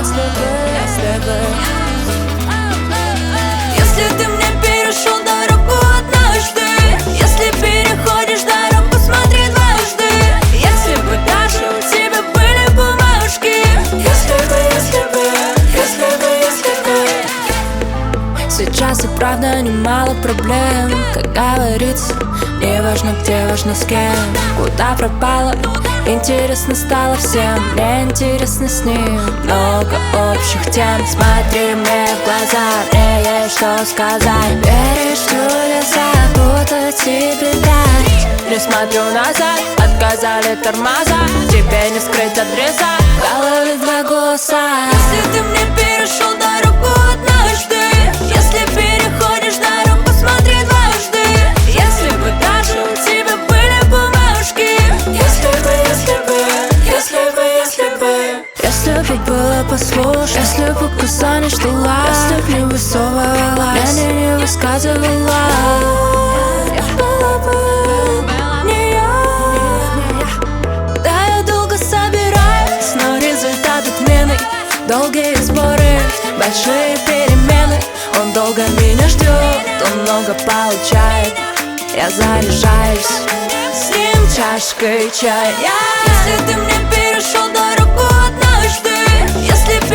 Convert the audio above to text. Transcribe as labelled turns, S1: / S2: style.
S1: Если ты мне перешел дорогу однажды, если переходишь дорогу, смотри дважды. Если бы даже у тебя были бумажки. Если бы. Сейчас и правда немало проблем. Как говорится, не важно где, важно с кем. Куда пропала, интересно стало всем. Мне интересно с ним, много общих тем. Смотри мне в глаза, мне есть что сказать. Веришь, чудеса, будто тебе дать. Не смотрю назад, отказали тормоза. Тебе не скрыть адреса, в голове два голоса. Если ты мне перешел дорогу однажды, если переходишь дорогу, смотри дважды. Если бы даже у тебя были бумажки. Если бы было послушно, если бы указание ждала, если б не высовывала, я не высказывала, я была бы не я. Да, я долго собираюсь, но результат отменный. Долгие споры, большие перемены. Он долго меня ждет, он много получает. Я заряжаюсь с ним чашкой чая. Если ты мне перешел дорогу однажды, если